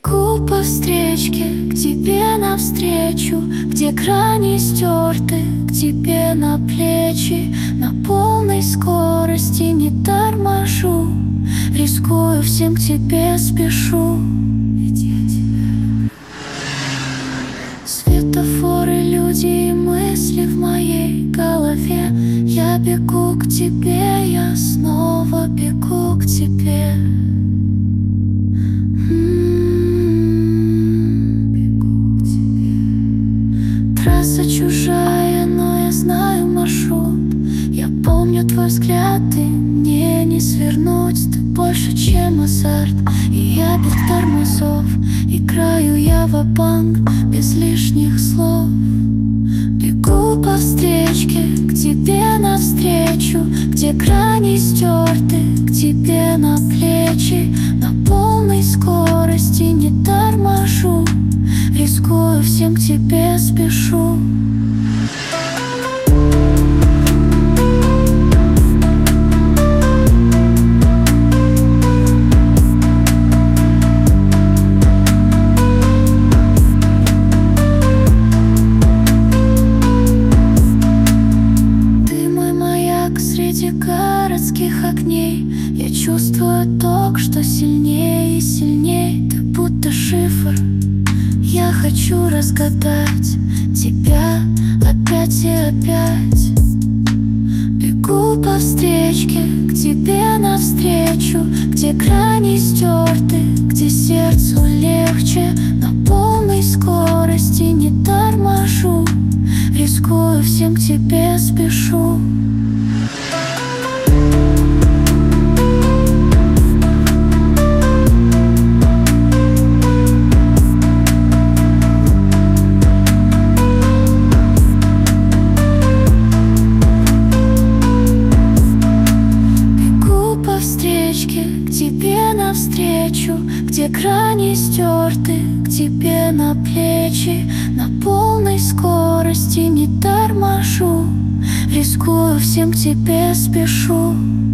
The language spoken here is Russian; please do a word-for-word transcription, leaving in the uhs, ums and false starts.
Бегу по встречке к тебе навстречу, где грани стерты, к тебе на плечи. На полной скорости не торможу, рискую всем, к тебе спешу. Светофоры, люди и мысли в моей голове. Я бегу к тебе, я снова бегу к тебе. Трасса чужая, но я знаю маршрут. Я помню твой взгляд, и мне не свернуть. Ты больше, чем азарт, и я без тормозов. Играю я ва-банк без лишних слов. Бегу по встречке к тебе навстречу, где грани стерты, к тебе на плечи. На полной скорости не торможу, рискую всем, к тебе спешу. Ты мой маяк среди городских огней. Я чувствую ток, что сильнее и сильнее. Ты будто шифр, я хочу разгадать тебя опять и опять. Бегу по встречке к тебе навстречу, где грани стерты, где сердцу легче. На полной скорости не торможу, рискую всем, к тебе спешу. К тебе навстречу, где грани стерты, к тебе на плечи. На полной скорости не торможу, рискую всем, к тебе спешу.